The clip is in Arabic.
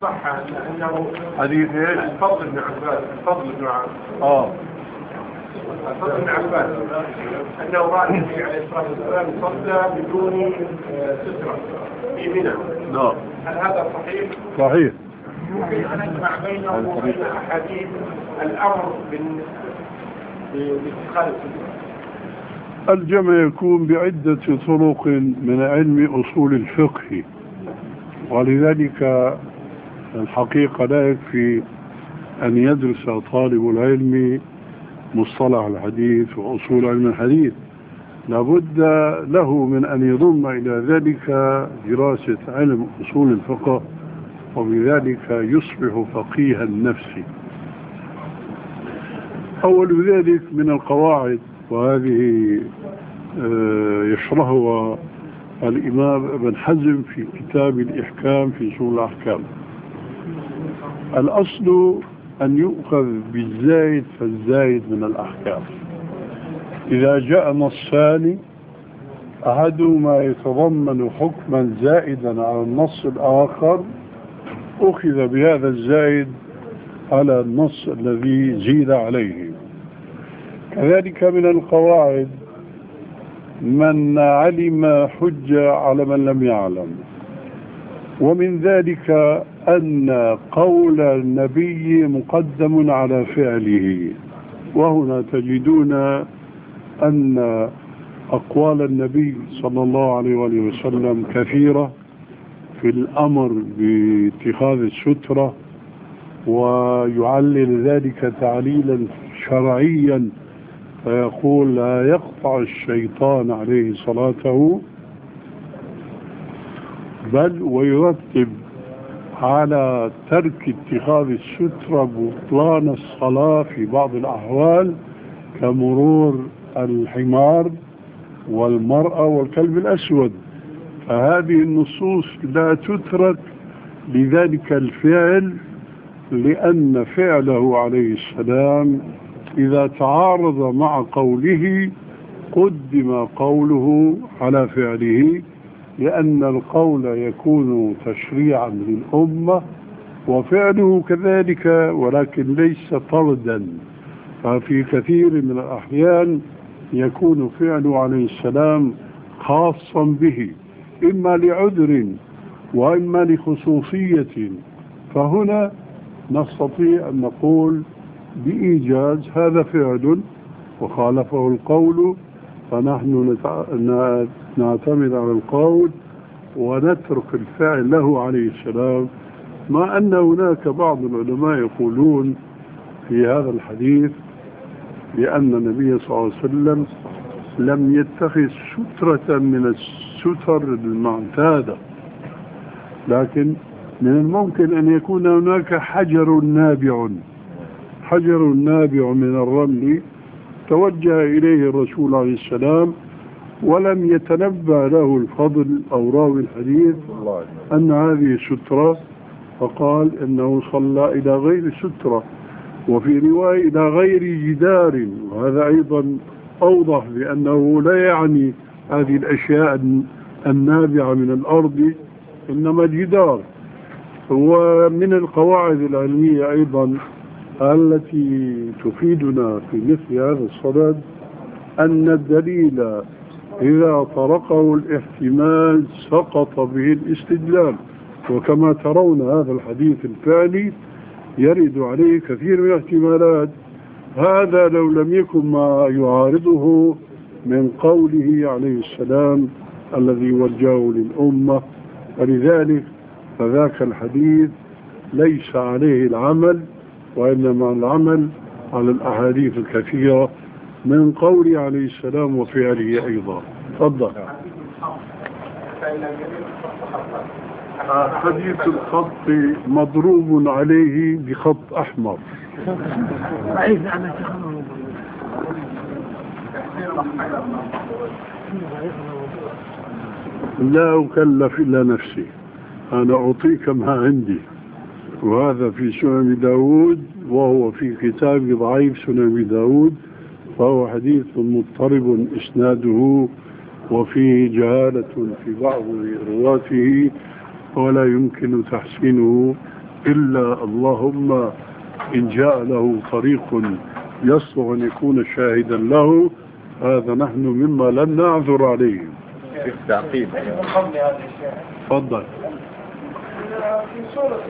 صح أنه حديث الفضل بن عباس الفضل بن عباس أنه رأى النبي عليه الصلاة والسلام صلى بدون سترة في منى. نعم. هل هذا صحيح؟ صحيح. ممكن أن نجمع بينه وبين أحاديث الأمر باتخاذ السترة. الجمع يكون بعدة طرق من علم أصول الفقه، ولذلك الحقيقة لا يكفي أن يدرس طالب العلم مصطلح الحديث وأصول علم الحديث، لابد له من أن يضم إلى ذلك دراسة علم أصول الفقه، وبذلك يصبح فقيها النفس. أول ذلك من القواعد، وهذه يشرحها الإمام ابن حزم في كتاب الإحكام في أصول الأحكام. الأصل أن يؤخذ بالزايد فالزايد من الأحكام. إذا جاء نصان أحدهما يتضمن حكما زائدا على النص الآخر أخذ بهذا الزائد على النص الذي زيد عليه. كذلك من القواعد من علم حجة على من لم يعلم، ومن ذلك أن قول النبي مقدم على فعله، وهنا تجدون أن أقوال النبي صلى الله عليه وسلم كثيرة في الأمر باتخاذ السترة، ويعلل ذلك تعليلا شرعيا فيقول لا يقطع الشيطان عليه صلاته، بل ويرتب على ترك اتخاذ السترة بطلان الصلاة في بعض الأحوال كمرور الحمار والمرأة والكلب الأسود. فهذه النصوص لا تترك لذلك الفعل، لأن فعله عليه السلام إذا تعارض مع قوله قدم قوله على فعله، لأن القول يكون تشريعا للأمة وفعله كذلك، ولكن ليس طردا. ففي كثير من الأحيان يكون فعله عليه السلام خاصا به، إما لعذر وإما لخصوصية، فهنا نستطيع أن نقول بإيجاز هذا فعل وخالفه القول، فنحن نعتمد على القول ونترك الفعل له عليه السلام. مع أن هناك بعض العلماء يقولون في هذا الحديث بأن النبي صلى الله عليه وسلم لم يتخذ سترة من الستر المعتادة، لكن من الممكن أن يكون هناك حجر نابع من الرمل توجه إليه الرسول عليه السلام ولم يتنبأ له الفضل أو راوي الحديث أن هذه سترة، فقال إنه صلى إلى غير سترة، وفي رواية إلى غير جدار، وهذا أيضا أوضح بأنه لا يعني هذه الأشياء النابعة من الأرض، إنما الجدار. ومن القواعد العلمية أيضا التي تفيدنا في مثل هذا الصدد أن الدليل إذا طرقه الاحتمال سقط به الاستدلال، وكما ترون هذا الحديث الفعلي يرد عليه كثير من الاحتمالات، هذا لو لم يكن ما يعارضه من قوله عليه السلام الذي وجهه للأمة. ولذلك فذاك الحديث ليس عليه العمل، وإنما العمل على الأحاديث الكثيرة من قوله عليه السلام وفعله أيضا. تفضل. حديث الخط مضروب عليه بخط أحمر. لا أكلف إلا نفسي، أنا أعطيك ما عندي، وهذا في سنن داود، وهو في كتاب ضعيف سنن داود، فهو حديث مضطرب إسناده وفيه جهالة في بعض رواته، ولا يمكن تحسينه إلا اللهم إن جاء له طريق يصلح أن يكون شاهدا له، هذا نحن مما لن نعذر عليه. في التعقيد تفضل. في سورة